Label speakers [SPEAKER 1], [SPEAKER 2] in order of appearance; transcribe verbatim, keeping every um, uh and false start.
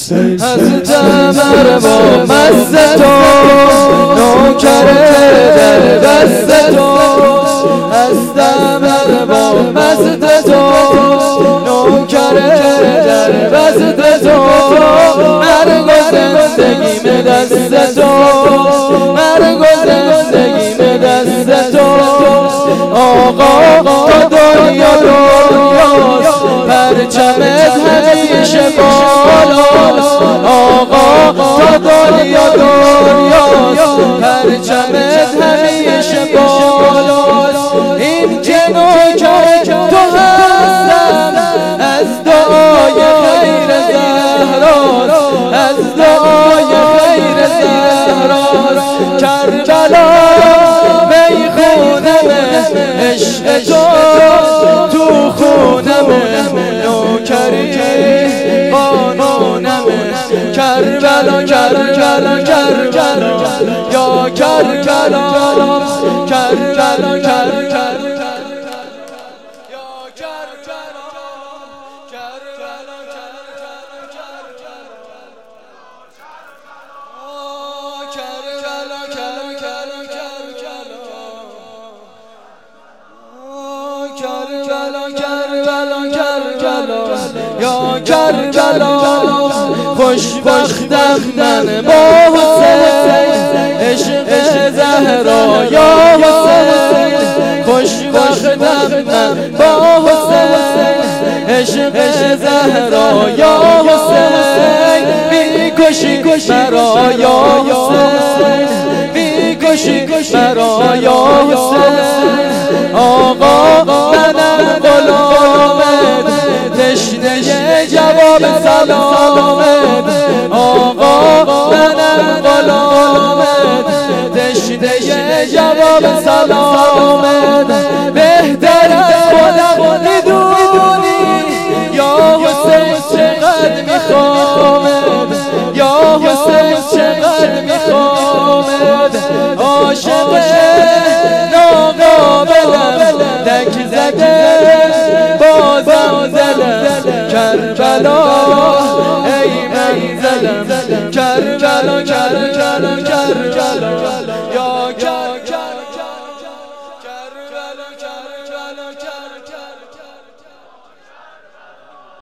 [SPEAKER 1] هستم با مست تو نوکر در دست تو هستم با مست تو نوکر در دست تو مرگ و زندگیم دست تو مرگ و زندگیم دست تو آقا تو دنیا دنیاست پرچمت همیشه بالاست آقا تو دنیا دنیاست پرچمت همیشه بالاست این که نوکر تو هستم از دعای خیر زهراست از دعای خیر زهراست کربلا میخونمه عشق تو تو خونمه نوکری قانونمه کربلا کربلا کربلا یا کربلا کربلا کربلا یا کربلا خوشبختم من با حسین عشق زهرا یا حسین خوشبختم من با حسین عشق زهرا یا حسین میکشی مرا یا حسین میکشی مرا یا حسین آقا منم غلامت تشنه جواب سلامت آقا منم غلامت تشنه جواب سلامت بهتر از خودم میدونی یا حسین چقدر میخوامت یا حسین چقدر میخوامت عاشق ناقابلم دک زده بازم دلم کربلا ای منزلم کربلا کربلا کربلا